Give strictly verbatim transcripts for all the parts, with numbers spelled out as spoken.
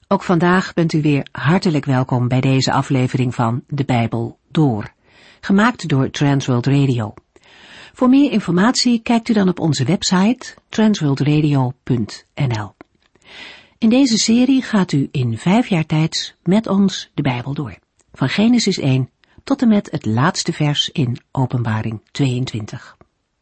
Ook vandaag bent u weer hartelijk welkom bij deze aflevering van De Bijbel Door, gemaakt door Transworld Radio. Voor meer informatie kijkt u dan op onze website transworld radio punt n l. In deze serie gaat u in vijf jaar tijd met ons de Bijbel door, van Genesis één tot en met het laatste vers in Openbaring tweeëntwintig.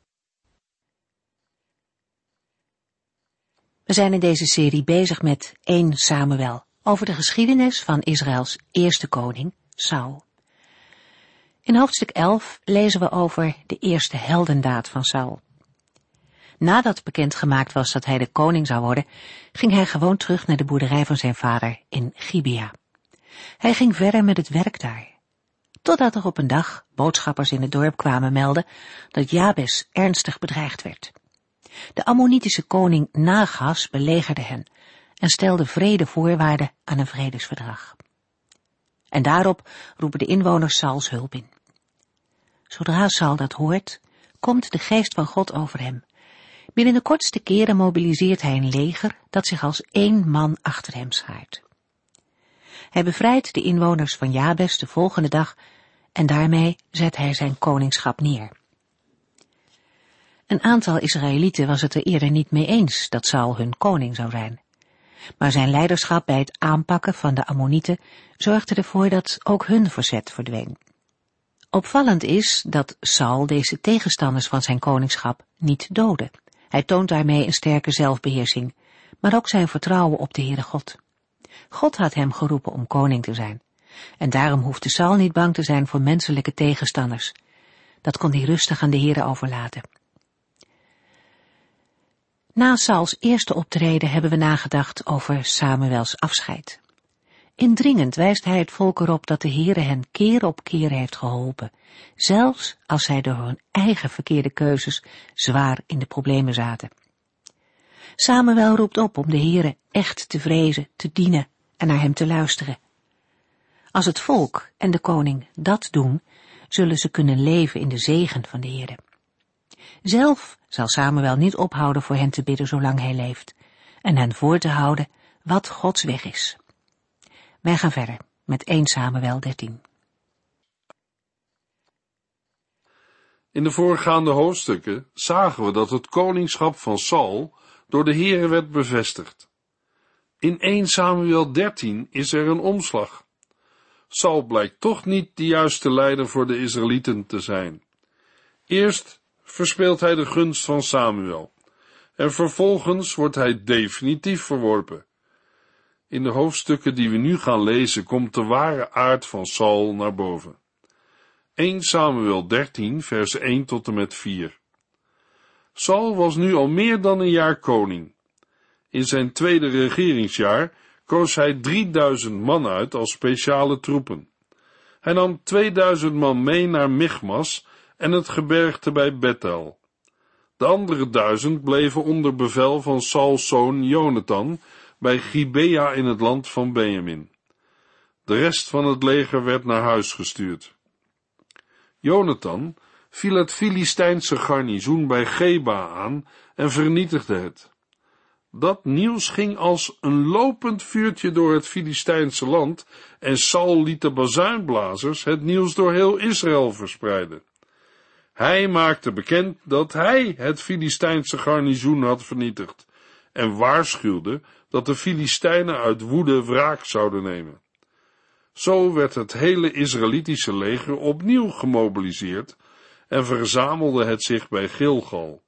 We zijn in deze serie bezig met één Samuel, over de geschiedenis van Israëls eerste koning, Saul. In hoofdstuk elf lezen we over de eerste heldendaad van Saul. Nadat bekendgemaakt was dat hij de koning zou worden, ging hij gewoon terug naar de boerderij van zijn vader in Gibea. Hij ging verder met het werk daar, totdat er op een dag boodschappers in het dorp kwamen melden dat Jabes ernstig bedreigd werd. De Ammonitische koning Nagas belegerde hen en stelde vredevoorwaarden aan een vredesverdrag. En daarop roepen de inwoners Sauls hulp in. Zodra Saul dat hoort, komt de geest van God over hem. Binnen de kortste keren mobiliseert hij een leger dat zich als één man achter hem schaart. Hij bevrijdt de inwoners van Jabes de volgende dag en daarmee zet hij zijn koningschap neer. Een aantal Israëlieten was het er eerder niet mee eens dat Saul hun koning zou zijn. Maar zijn leiderschap bij het aanpakken van de Ammonieten zorgde ervoor dat ook hun verzet verdween. Opvallend is dat Saul deze tegenstanders van zijn koningschap niet doodde. Hij toont daarmee een sterke zelfbeheersing, maar ook zijn vertrouwen op de Heere God. God had hem geroepen om koning te zijn. En daarom hoefde Saul niet bang te zijn voor menselijke tegenstanders. Dat kon hij rustig aan de Heere overlaten. Na Sauls eerste optreden hebben we nagedacht over Samuels afscheid. Indringend wijst hij het volk erop dat de Heere hen keer op keer heeft geholpen, zelfs als zij door hun eigen verkeerde keuzes zwaar in de problemen zaten. Samuel roept op om de Heere echt te vrezen, te dienen en naar hem te luisteren. Als het volk en de koning dat doen, zullen ze kunnen leven in de zegen van de Heere. Zelf zal Samuel niet ophouden voor hen te bidden zolang hij leeft en hen voor te houden wat Gods weg is. Wij gaan verder met één Samuel dertien. In de voorgaande hoofdstukken zagen we dat het koningschap van Saul door de Heere werd bevestigd. In één Samuel dertien is er een omslag. Saul blijkt toch niet de juiste leider voor de Israëlieten te zijn. Eerst verspeelt hij de gunst van Samuel en vervolgens wordt hij definitief verworpen. In de hoofdstukken die we nu gaan lezen komt de ware aard van Saul naar boven. één Samuel dertien vers één tot en met vier. Saul was nu al meer dan een jaar koning. In zijn tweede regeringsjaar koos hij drieduizend man uit als speciale troepen. Hij nam tweeduizend man mee naar Michmas en het gebergte bij Bethel. De andere duizend bleven onder bevel van Sauls zoon Jonathan bij Gibea in het land van Benjamin. De rest van het leger werd naar huis gestuurd. Jonathan viel het Filistijnse garnizoen bij Geba aan en vernietigde het. Dat nieuws ging als een lopend vuurtje door het Filistijnse land en Saul liet de bazuinblazers het nieuws door heel Israël verspreiden. Hij maakte bekend dat hij het Filistijnse garnizoen had vernietigd en waarschuwde dat de Filistijnen uit woede wraak zouden nemen. Zo werd het hele Israëlitische leger opnieuw gemobiliseerd en verzamelde het zich bij Gilgal.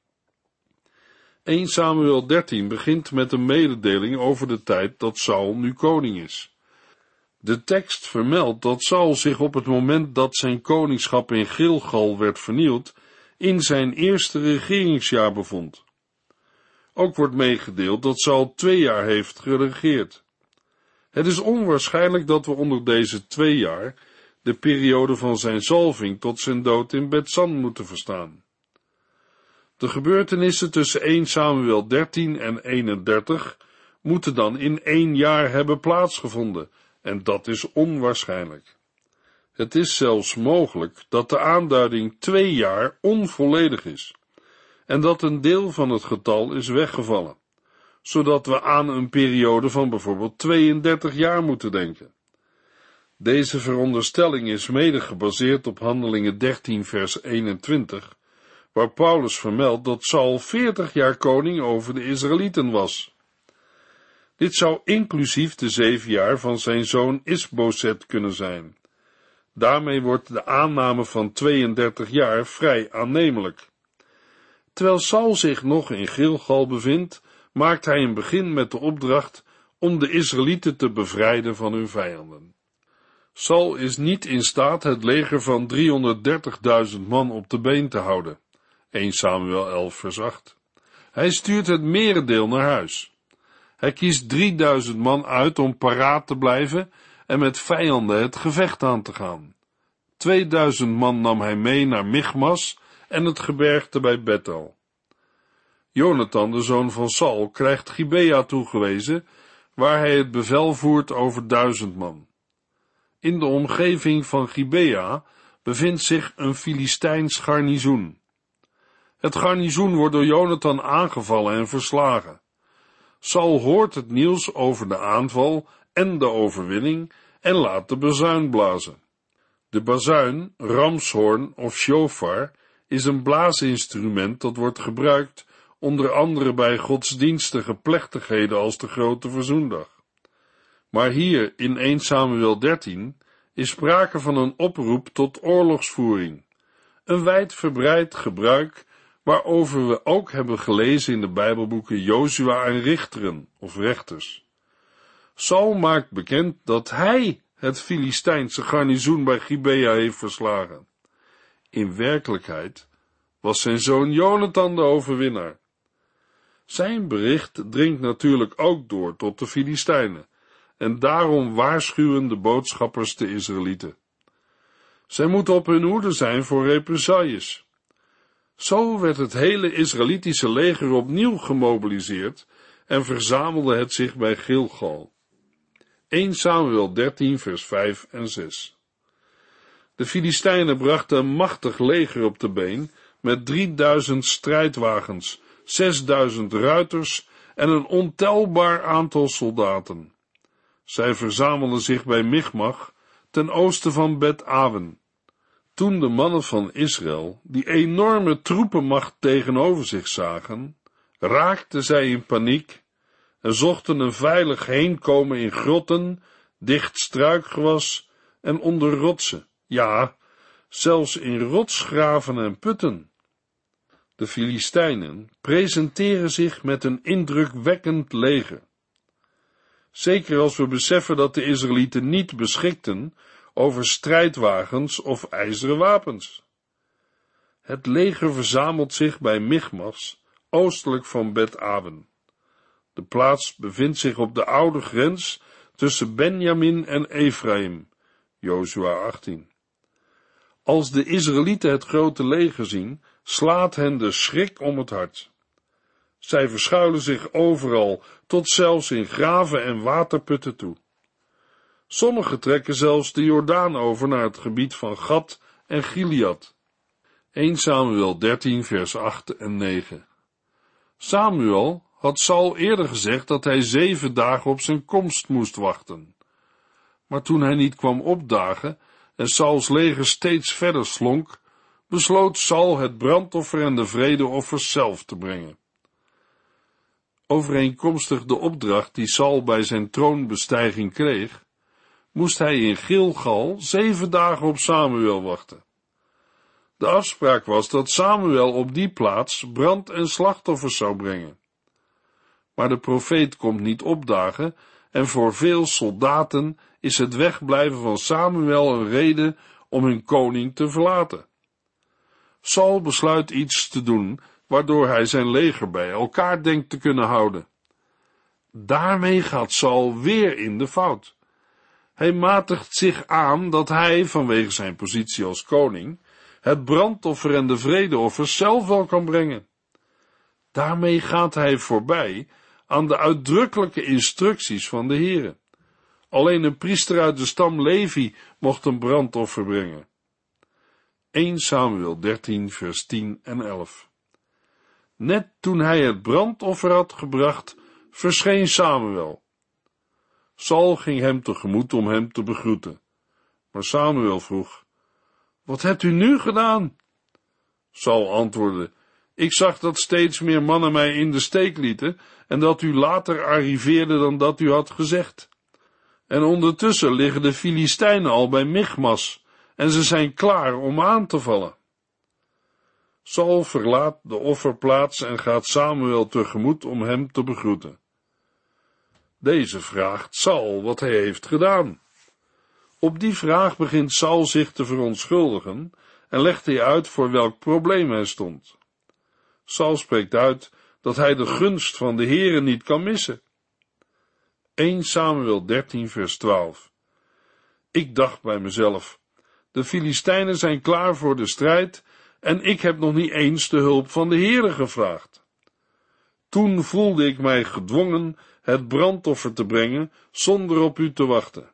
één Samuel dertien begint met een mededeling over de tijd dat Saul nu koning is. De tekst vermeldt dat Saul zich op het moment dat zijn koningschap in Gilgal werd vernield, in zijn eerste regeringsjaar bevond. Ook wordt meegedeeld dat Saul twee jaar heeft geregeerd. Het is onwaarschijnlijk dat we onder deze twee jaar de periode van zijn zalving tot zijn dood in Bethsan moeten verstaan. De gebeurtenissen tussen één Samuel dertien en eenendertig moeten dan in één jaar hebben plaatsgevonden, en dat is onwaarschijnlijk. Het is zelfs mogelijk dat de aanduiding twee jaar onvolledig is, en dat een deel van het getal is weggevallen. zodat we aan een periode van bijvoorbeeld tweeëndertig jaar moeten denken. Deze veronderstelling is mede gebaseerd op Handelingen dertien vers eenentwintig, waar Paulus vermeldt dat Saul veertig jaar koning over de Israëlieten was. Dit zou inclusief de zeven jaar van zijn zoon Isboset kunnen zijn. Daarmee wordt de aanname van tweeëndertig jaar vrij aannemelijk. Terwijl Saul zich nog in Gilgal bevindt, maakt hij een begin met de opdracht om de Israëlieten te bevrijden van hun vijanden. Saul is niet in staat het leger van driehonderddertigduizend man op de been te houden. eerste Samuel elf vers acht. Hij stuurt het merendeel naar huis. Hij kiest drieduizend man uit om paraat te blijven en met vijanden het gevecht aan te gaan. tweeduizend man nam hij mee naar Michmas en het gebergte bij Bethel. Jonathan, de zoon van Saul, krijgt Gibea toegewezen, waar hij het bevel voert over duizend man. In de omgeving van Gibea bevindt zich een Filistijns garnizoen. Het garnizoen wordt door Jonathan aangevallen en verslagen. Saul hoort het nieuws over de aanval en de overwinning en laat de bazuin blazen. De bazuin, ramshoorn of shofar is een blaasinstrument dat wordt gebruikt onder andere bij godsdienstige plechtigheden als de Grote Verzoendag. Maar hier in eerste Samuel dertien is sprake van een oproep tot oorlogsvoering, een wijdverbreid gebruik waarover we ook hebben gelezen in de Bijbelboeken Jozua en Richteren of Rechters. Saul maakt bekend dat hij het Filistijnse garnizoen bij Gibea heeft verslagen. In werkelijkheid was zijn zoon Jonathan de overwinnaar. Zijn bericht dringt natuurlijk ook door tot de Filistijnen, en daarom waarschuwen de boodschappers de Israëlieten. Zij moeten op hun hoede zijn voor represailles. Zo werd het hele Israëlitische leger opnieuw gemobiliseerd en verzamelde het zich bij Gilgal. eerste Samuel dertien vers vijf en zes. De Filistijnen brachten een machtig leger op de been met drieduizend strijdwagens, zesduizend ruiters en een ontelbaar aantal soldaten. Zij verzamelden zich bij Michmach, ten oosten van Bet-aven. Toen de mannen van Israël die enorme troepenmacht tegenover zich zagen, raakten zij in paniek en zochten een veilig heenkomen in grotten, dicht struikgewas en onder rotsen, ja, zelfs in rotsgraven en putten. De Filistijnen presenteren zich met een indrukwekkend leger. Zeker als we beseffen dat de Israëlieten niet beschikten over strijdwagens of ijzeren wapens. Het leger verzamelt zich bij Michmas, oostelijk van Bet-aven. De plaats bevindt zich op de oude grens tussen Benjamin en Efraïm, Jozua achttien. Als de Israëlieten het grote leger zien, slaat hen de schrik om het hart. Zij verschuilen zich overal, tot zelfs in graven en waterputten toe. Sommigen trekken zelfs de Jordaan over naar het gebied van Gad en Gilead. eerste Samuel dertien vers acht en negen. Samuel had Saul eerder gezegd dat hij zeven dagen op zijn komst moest wachten. Maar toen hij niet kwam opdagen en Sauls leger steeds verder slonk, besloot Saul het brandoffer en de vredeoffers zelf te brengen. Overeenkomstig de opdracht die Saul bij zijn troonbestijging kreeg, moest hij in Gilgal zeven dagen op Samuel wachten. De afspraak was dat Samuel op die plaats brand- en slachtoffers zou brengen. Maar de profeet komt niet opdagen en voor veel soldaten is het wegblijven van Samuel een reden om hun koning te verlaten. Saul besluit iets te doen, waardoor hij zijn leger bij elkaar denkt te kunnen houden. Daarmee gaat Saul weer in de fout. Hij matigt zich aan dat hij, vanwege zijn positie als koning, het brandoffer en de vredeoffers zelf wel kan brengen. Daarmee gaat hij voorbij aan de uitdrukkelijke instructies van de Heere. Alleen een priester uit de stam Levi mocht een brandoffer brengen. eerste Samuel dertien vers tien en elf. Net toen hij het brandoffer had gebracht, verscheen Samuel. Saul ging hem tegemoet om hem te begroeten. Maar Samuel vroeg: Wat hebt u nu gedaan? Saul antwoordde: Ik zag dat steeds meer mannen mij in de steek lieten en dat u later arriveerde dan dat u had gezegd. En ondertussen liggen de Filistijnen al bij Michmas en ze zijn klaar om aan te vallen. Saul verlaat de offerplaats en gaat Samuel tegemoet om hem te begroeten. Deze vraagt Saul wat hij heeft gedaan. Op die vraag begint Saul zich te verontschuldigen en legt hij uit voor welk probleem hij stond. Saul spreekt uit dat hij de gunst van de Heere niet kan missen. Eerste Samuel dertien vers twaalf. Ik dacht bij mezelf: de Filistijnen zijn klaar voor de strijd en ik heb nog niet eens de hulp van de Heere gevraagd. Toen voelde ik mij gedwongen het brandoffer te brengen zonder op u te wachten.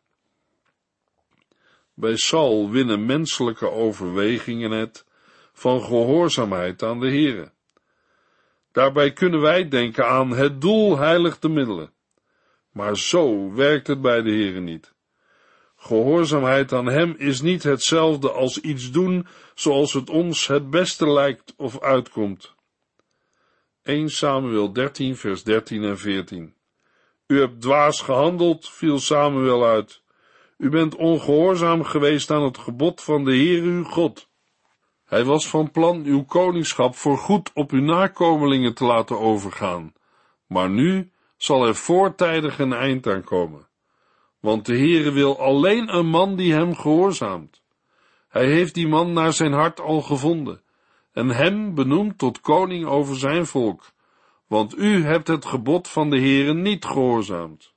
Bij Saul winnen menselijke overwegingen het van gehoorzaamheid aan de Heere. Daarbij kunnen wij denken aan het doel heiligt de middelen. Maar zo werkt het bij de Heere niet. Gehoorzaamheid aan hem is niet hetzelfde als iets doen zoals het ons het beste lijkt of uitkomt. Eerste Samuel dertien vers dertien en veertien. U hebt dwaas gehandeld, viel Samuel uit. U bent ongehoorzaam geweest aan het gebod van de Heere uw God. Hij was van plan uw koningschap voorgoed op uw nakomelingen te laten overgaan, maar nu zal er voortijdig een eind aan komen, want de Heere wil alleen een man die hem gehoorzaamt. Hij heeft die man naar zijn hart al gevonden, en hem benoemd tot koning over zijn volk, want u hebt het gebod van de Heere niet gehoorzaamd.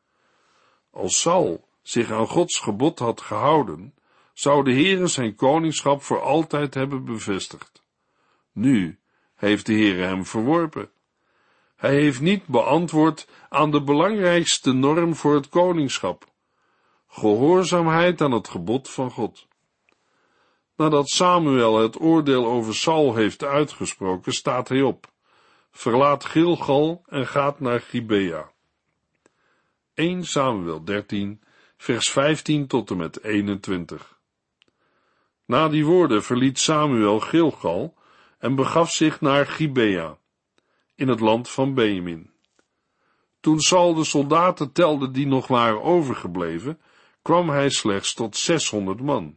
Als Saul zich aan Gods gebod had gehouden, zou de Heere zijn koningschap voor altijd hebben bevestigd. Nu heeft de Heere hem verworpen. Hij heeft niet beantwoord aan de belangrijkste norm voor het koningschap: gehoorzaamheid aan het gebod van God. Nadat Samuel het oordeel over Saul heeft uitgesproken, staat hij op, verlaat Gilgal en gaat naar Gibea. Eerste Samuel dertien, vers vijftien tot en met eenentwintig. Na die woorden verliet Samuel Gilgal en begaf zich naar Gibea, in het land van Benjamin. Toen Saul de soldaten telde die nog waren overgebleven, kwam hij slechts tot zeshonderd man.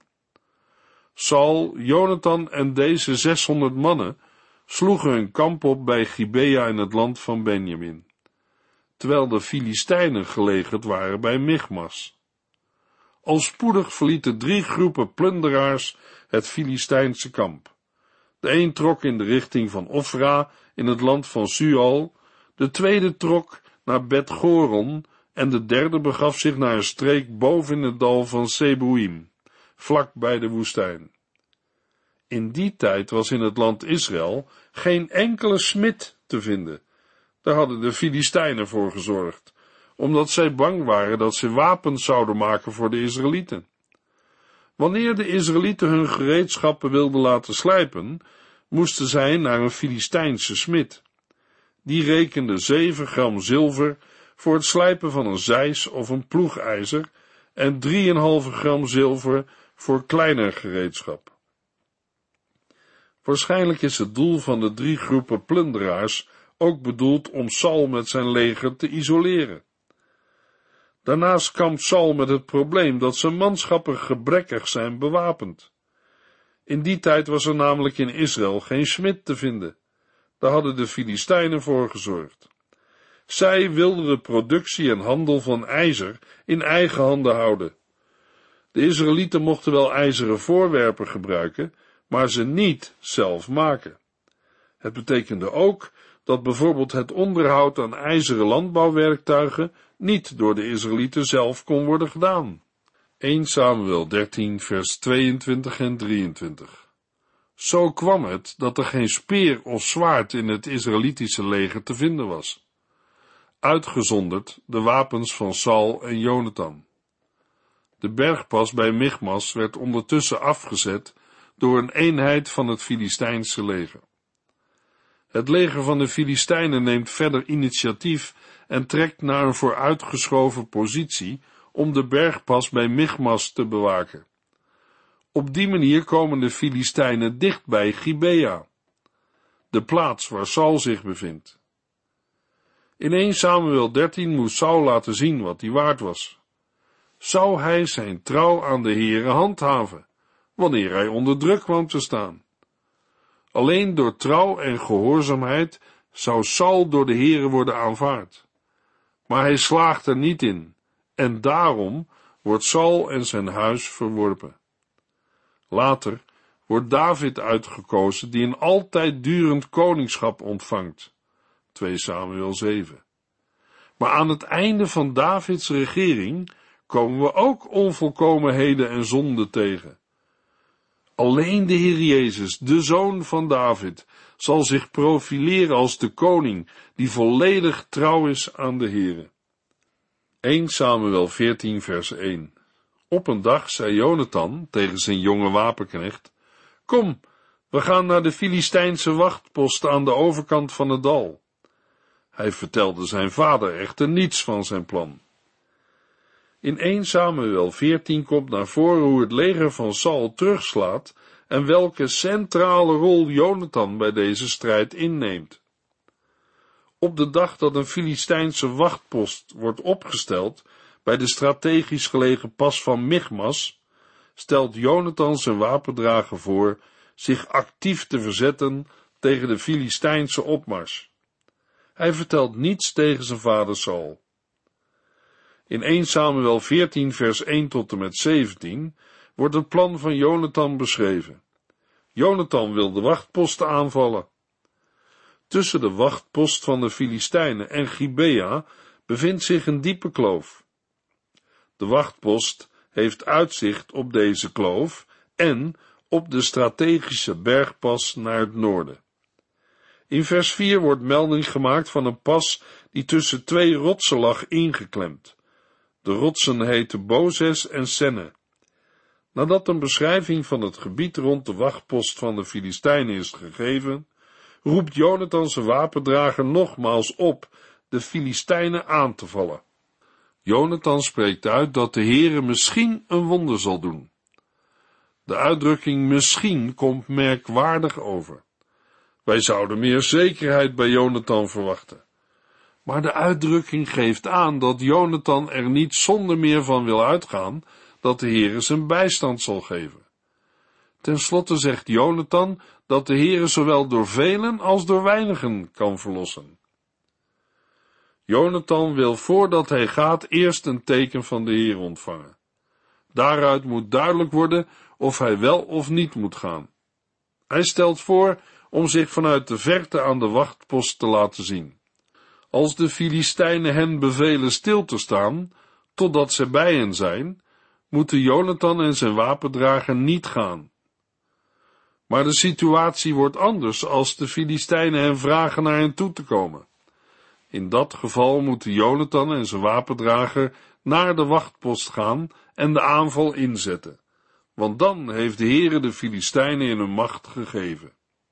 Saul, Jonathan en deze zeshonderd mannen sloegen hun kamp op bij Gibea in het land van Benjamin, terwijl de Filistijnen gelegerd waren bij Michmas. Al spoedig verlieten drie groepen plunderaars het Filistijnse kamp. De een trok in de richting van Ofra in het land van Sual, de tweede trok naar Bet-Goron en de derde begaf zich naar een streek boven in het dal van Seboïm, vlak bij de woestijn. In die tijd was in het land Israël geen enkele smid te vinden. Daar hadden de Filistijnen voor gezorgd, omdat zij bang waren dat ze wapens zouden maken voor de Israëlieten. Wanneer de Israëlieten hun gereedschappen wilden laten slijpen, moesten zij naar een Filistijnse smid. Die rekende zeven gram zilver voor het slijpen van een zeis of een ploegijzer en drieënhalve gram zilver voor kleiner gereedschap. Waarschijnlijk is het doel van de drie groepen plunderaars ook bedoeld om Saul met zijn leger te isoleren. Daarnaast kampt Saul met het probleem dat zijn manschappen gebrekkig zijn bewapend. In die tijd was er namelijk in Israël geen smid te vinden. Daar hadden de Filistijnen voor gezorgd. Zij wilden de productie en handel van ijzer in eigen handen houden. De Israëlieten mochten wel ijzeren voorwerpen gebruiken, maar ze niet zelf maken. Het betekende ook dat bijvoorbeeld het onderhoud aan ijzeren landbouwwerktuigen niet door de Israëlieten zelf kon worden gedaan. Eerste Samuel dertien, vers tweeëntwintig en drieëntwintig. Zo kwam het dat er geen speer of zwaard in het Israëlitische leger te vinden was, uitgezonderd de wapens van Saul en Jonathan. De bergpas bij Michmas werd ondertussen afgezet door een eenheid van het Filistijnse leger. Het leger van de Filistijnen neemt verder initiatief en trekt naar een vooruitgeschoven positie om de bergpas bij Michmas te bewaken. Op die manier komen de Filistijnen dicht bij Gibea, de plaats waar Saul zich bevindt. In eerste Samuel dertien moest Saul laten zien wat hij waard was. Zou hij zijn trouw aan de Heere handhaven, wanneer hij onder druk kwam te staan? Alleen door trouw en gehoorzaamheid zou Saul door de Heere worden aanvaard. Maar hij slaagt er niet in, en daarom wordt Saul en zijn huis verworpen. Later wordt David uitgekozen, die een altijd durend koningschap ontvangt. tweede Samuel zeven. Maar aan het einde van Davids regering komen we ook onvolkomenheden en zonden tegen. Alleen de Heer Jezus, de Zoon van David, zal zich profileren als de koning die volledig trouw is aan de Heere. eerste Samuel veertien vers één. Op een dag zei Jonathan tegen zijn jonge wapenknecht: Kom, we gaan naar de Filistijnse wachtpost aan de overkant van het dal. Hij vertelde zijn vader echter niets van zijn plan. In eerste Samuel veertien komt naar voren hoe het leger van Saul terugslaat en welke centrale rol Jonathan bij deze strijd inneemt. Op de dag dat een Filistijnse wachtpost wordt opgesteld bij de strategisch gelegen pas van Michmas, stelt Jonathan zijn wapendrager voor zich actief te verzetten tegen de Filistijnse opmars. Hij vertelt niets tegen zijn vader Saul. In eerste Samuel veertien vers één tot en met zeventien wordt het plan van Jonathan beschreven. Jonathan wil de wachtposten aanvallen. Tussen de wachtpost van de Filistijnen en Gibea bevindt zich een diepe kloof. De wachtpost heeft uitzicht op deze kloof en op de strategische bergpas naar het noorden. In vers vier wordt melding gemaakt van een pas die tussen twee rotsen lag ingeklemd. De rotsen heten Bozes en Senne. Nadat een beschrijving van het gebied rond de wachtpost van de Filistijnen is gegeven, roept Jonathan zijn wapendrager nogmaals op de Filistijnen aan te vallen. Jonathan spreekt uit dat de Heere misschien een wonder zal doen. De uitdrukking misschien komt merkwaardig over. Wij zouden meer zekerheid bij Jonathan verwachten. Maar de uitdrukking geeft aan dat Jonathan er niet zonder meer van wil uitgaan dat de Heere zijn bijstand zal geven. Ten slotte zegt Jonathan dat de Heere zowel door velen als door weinigen kan verlossen. Jonathan wil voordat hij gaat eerst een teken van de Heere ontvangen. Daaruit moet duidelijk worden of hij wel of niet moet gaan. Hij stelt voor om zich vanuit de verte aan de wachtpost te laten zien. Als de Filistijnen hen bevelen stil te staan, totdat ze bij hen zijn, moeten Jonathan en zijn wapendrager niet gaan. Maar de situatie wordt anders als de Filistijnen hen vragen naar hen toe te komen. In dat geval moeten Jonathan en zijn wapendrager naar de wachtpost gaan en de aanval inzetten, want dan heeft de Heere de Filistijnen in hun macht gegeven.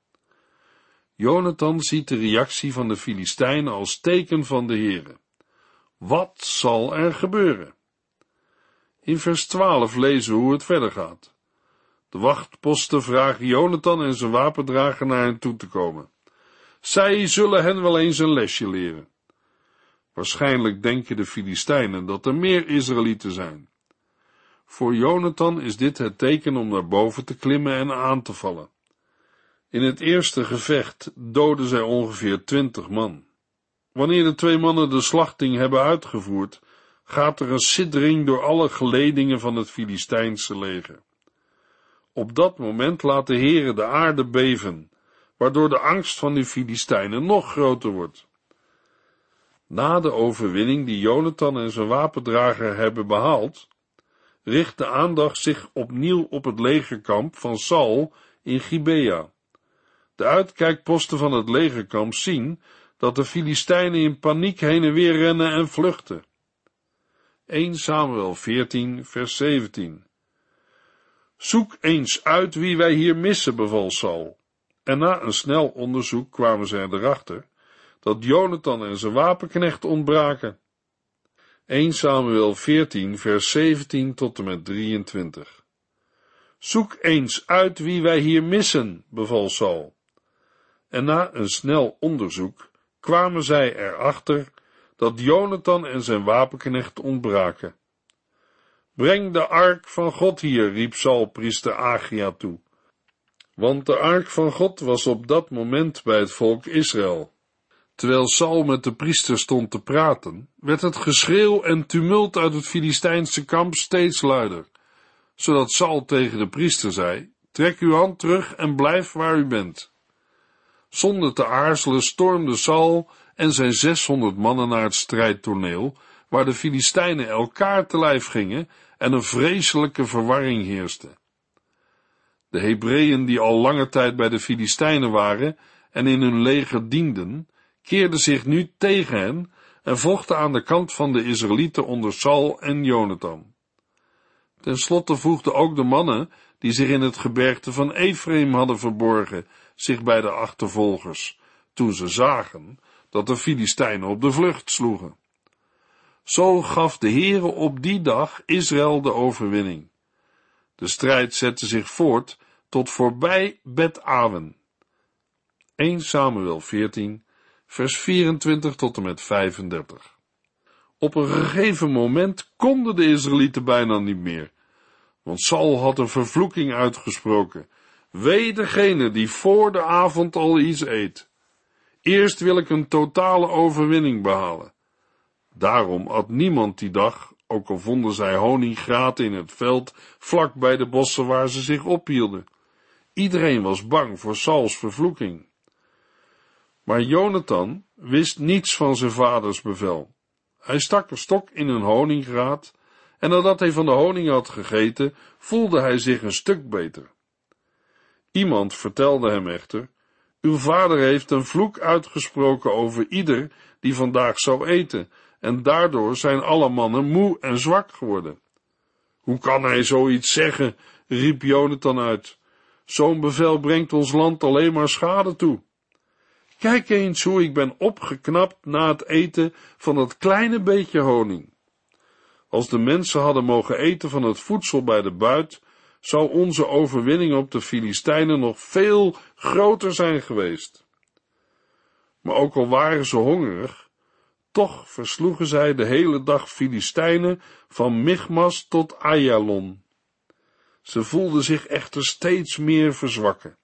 Jonathan ziet de reactie van de Filistijnen als teken van de Heere. Wat zal er gebeuren? In vers twaalf lezen we hoe het verder gaat. De wachtposten vragen Jonathan en zijn wapendrager naar hen toe te komen. Zij zullen hen wel eens een lesje leren. Waarschijnlijk denken de Filistijnen dat er meer Israëlieten zijn. Voor Jonathan is dit het teken om naar boven te klimmen en aan te vallen. In het eerste gevecht doden zij ongeveer twintig man. Wanneer de twee mannen de slachting hebben uitgevoerd, gaat er een siddering door alle geledingen van het Filistijnse leger. Op dat moment laat de Heere de aarde beven, waardoor de angst van de Filistijnen nog groter wordt. Na de overwinning die Jonathan en zijn wapendrager hebben behaald, richt de aandacht zich opnieuw op het legerkamp van Saul in Gibea. De uitkijkposten van het legerkamp zien dat de Filistijnen in paniek heen en weer rennen en vluchten. eerste Samuel veertien vers zeventien. Zoek eens uit wie wij hier missen, beval Saul, En na een snel onderzoek kwamen zij erachter dat Jonathan en zijn wapenknecht ontbraken. Eerste Samuel veertien, vers zeventien tot en met drieëntwintig. Zoek eens uit wie wij hier missen, beval Saul. En na een snel onderzoek kwamen zij erachter dat Jonathan en zijn wapenknecht ontbraken. Breng de ark van God hier, riep Saul priester Achia toe, want de ark van God was op dat moment bij het volk Israël. Terwijl Saul met de priester stond te praten, werd het geschreeuw en tumult uit het Filistijnse kamp steeds luider, zodat Saul tegen de priester zei: trek uw hand terug en blijf waar u bent. Zonder te aarzelen stormde Saul en zijn zeshonderd mannen naar het strijdtoneel, waar de Filistijnen elkaar te lijf gingen en een vreselijke verwarring heerste. De Hebreeën, die al lange tijd bij de Filistijnen waren en in hun leger dienden, keerden zich nu tegen hen en vochten aan de kant van de Israëlieten onder Saul en Jonathan. Ten slotte voegden ook de mannen, die zich in het gebergte van Efraim hadden verborgen, zich bij de achtervolgers, toen ze zagen dat de Filistijnen op de vlucht sloegen. Zo gaf de Heere op die dag Israël de overwinning. De strijd zette zich voort tot voorbij Bet-awen. Eerste Samuel veertien, vers vierentwintig tot en met vijfendertig. Op een gegeven moment konden de Israëlieten bijna niet meer, want Saul had een vervloeking uitgesproken: wee degene die voor de avond al iets eet. Eerst wil ik een totale overwinning behalen. Daarom at niemand die dag, ook al vonden zij honinggraten in het veld, vlak bij de bossen waar ze zich ophielden. Iedereen was bang voor Sauls vervloeking. Maar Jonathan wist niets van zijn vaders bevel. Hij stak een stok in een honinggraat, en nadat hij van de honing had gegeten, voelde hij zich een stuk beter. Iemand vertelde hem echter: uw vader heeft een vloek uitgesproken over ieder die vandaag zou eten, en daardoor zijn alle mannen moe en zwak geworden. Hoe kan hij zoiets zeggen, riep Jonathan uit. Zo'n bevel brengt ons land alleen maar schade toe. Kijk eens hoe ik ben opgeknapt na het eten van dat kleine beetje honing. Als de mensen hadden mogen eten van het voedsel bij de buit, zou onze overwinning op de Filistijnen nog veel groter zijn geweest. Maar ook al waren ze hongerig, toch versloegen zij de hele dag Filistijnen van Michmas tot Ayalon. Ze voelden zich echter steeds meer verzwakken.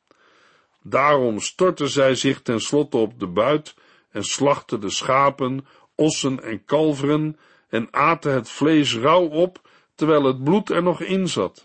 Daarom stortten zij zich tenslotte op de buit en slachten de schapen, ossen en kalveren en aten het vlees rauw op, terwijl het bloed er nog in zat.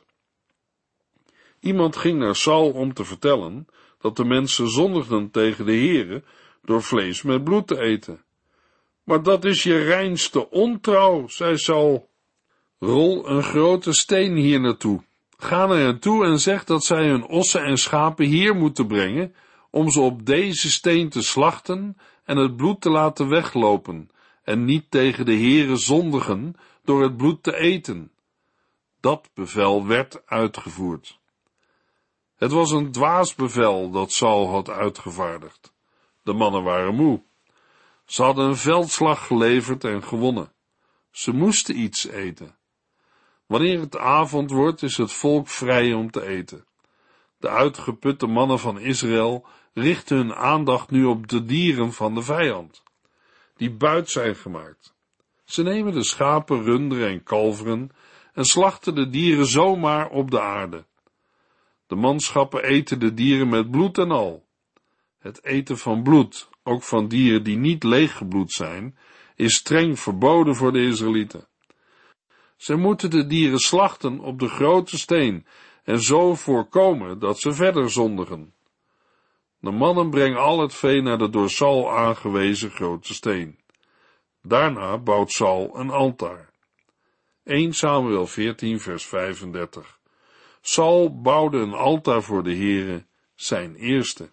Iemand ging naar Saul om te vertellen dat de mensen zondigden tegen de Heere door vlees met bloed te eten. Maar dat is je reinste ontrouw, zei Saul. Rol een grote steen hier naartoe. Ga naar hen toe en zeg dat zij hun ossen en schapen hier moeten brengen, om ze op deze steen te slachten en het bloed te laten weglopen, en niet tegen de Heere zondigen door het bloed te eten. Dat bevel werd uitgevoerd. Het was een dwaas bevel dat Saul had uitgevaardigd. De mannen waren moe. Ze hadden een veldslag geleverd en gewonnen. Ze moesten iets eten. Wanneer het avond wordt, is het volk vrij om te eten. De uitgeputte mannen van Israël richten hun aandacht nu op de dieren van de vijand, die buit zijn gemaakt. Ze nemen de schapen, runderen en kalveren en slachten de dieren zomaar op de aarde. De manschappen eten de dieren met bloed en al. Het eten van bloed, ook van dieren die niet leeggebloed zijn, is streng verboden voor de Israëlieten. Zij moeten de dieren slachten op de grote steen en zo voorkomen dat ze verder zondigen. De mannen brengen al het vee naar de door Saul aangewezen grote steen. Daarna bouwt Saul een altaar. Eerste Samuel veertien, vers vijfendertig. Saul bouwde een altaar voor de Heere, zijn eerste.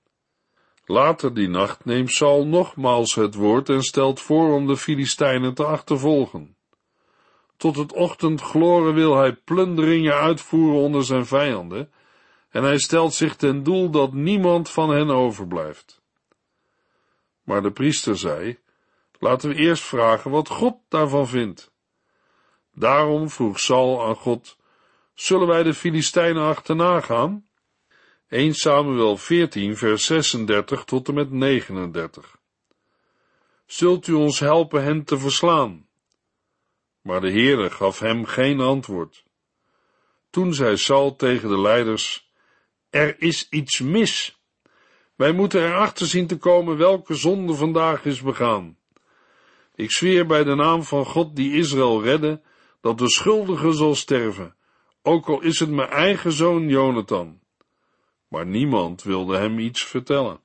Later die nacht neemt Saul nogmaals het woord en stelt voor om de Filistijnen te achtervolgen. Tot het ochtendgloren wil hij plunderingen uitvoeren onder zijn vijanden, en hij stelt zich ten doel dat niemand van hen overblijft. Maar de priester zei, laten we eerst vragen wat God daarvan vindt. Daarom vroeg Saul aan God, zullen wij de Filistijnen achterna gaan? Eerste Samuel veertien vers zesendertig tot en met negenendertig. Zult u ons helpen hen te verslaan? Maar de Heere gaf hem geen antwoord. Toen zei Saul tegen de leiders, er is iets mis. Wij moeten erachter zien te komen welke zonde vandaag is begaan. Ik zweer bij de naam van God die Israël redde, dat de schuldige zal sterven, ook al is het mijn eigen zoon Jonathan. Maar niemand wilde hem iets vertellen.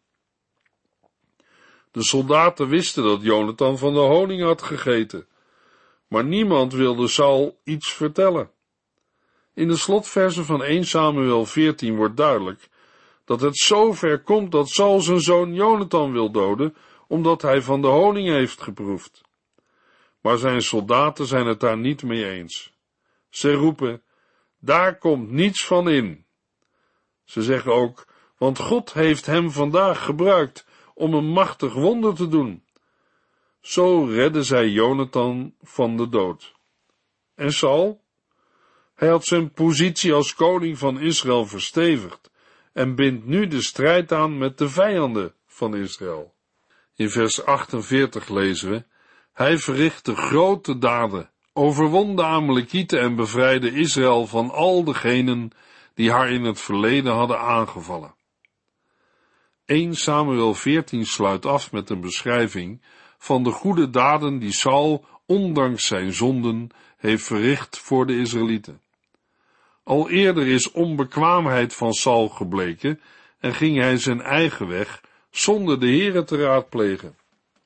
De soldaten wisten dat Jonathan van de honing had gegeten, maar niemand wilde Saul iets vertellen. In de slotversen van Eerste Samuel veertien wordt duidelijk dat het zo ver komt dat Saul zijn zoon Jonathan wil doden, omdat hij van de honing heeft geproefd. Maar zijn soldaten zijn het daar niet mee eens. Ze roepen, daar komt niets van in. Ze zeggen ook, want God heeft hem vandaag gebruikt om een machtig wonder te doen. Zo redden zij Jonathan van de dood. En Saul? Hij had zijn positie als koning van Israël verstevigd en bindt nu de strijd aan met de vijanden van Israël. In vers achtenveertig lezen we, hij verrichtte grote daden, overwon de Amalekieten en bevrijdde Israël van al degenen die haar in het verleden hadden aangevallen. Eerste Samuel veertien sluit af met een beschrijving van de goede daden die Saul, ondanks zijn zonden, heeft verricht voor de Israëlieten. Al eerder is onbekwaamheid van Saul gebleken en ging hij zijn eigen weg, zonder de Heere te raadplegen.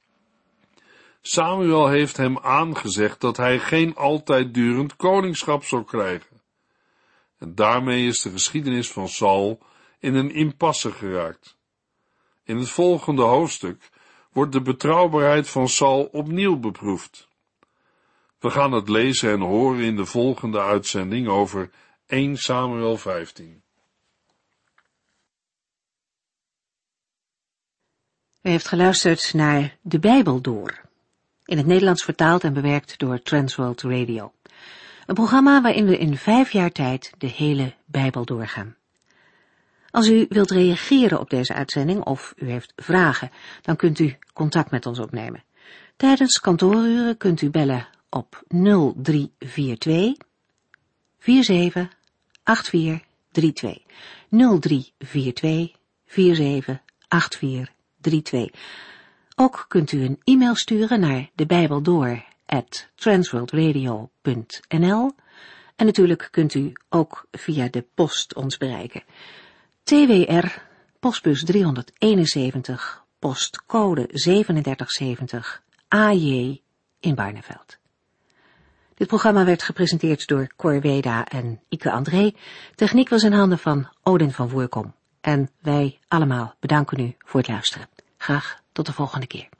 Samuel heeft hem aangezegd dat hij geen altijd durend koningschap zou krijgen. En daarmee is de geschiedenis van Saul in een impasse geraakt. In het volgende hoofdstuk wordt de betrouwbaarheid van Saul opnieuw beproefd. We gaan het lezen en horen in de volgende uitzending over Eerste Samuel vijftien. U heeft geluisterd naar De Bijbel Door, in het Nederlands vertaald en bewerkt door Transworld Radio. Een programma waarin we in vijf jaar tijd de hele Bijbel doorgaan. Als u wilt reageren op deze uitzending of u heeft vragen, dan kunt u contact met ons opnemen. Tijdens kantooruren kunt u bellen op nul drie vier twee vier zeven acht vier drie twee. nul drie vier twee vier zeven acht vier drie twee. Ook kunt u een e-mail sturen naar debijbeldoor at transworldradio punt n l en natuurlijk kunt u ook via de post ons bereiken. T W R, postbus driehonderdeenenzeventig, postcode zevenendertig zeventig, A J in Barneveld. Dit programma werd gepresenteerd door Cor Weda en Ike André. Techniek was in handen van Odin van Voorkom. En wij allemaal bedanken u voor het luisteren. Graag tot de volgende keer.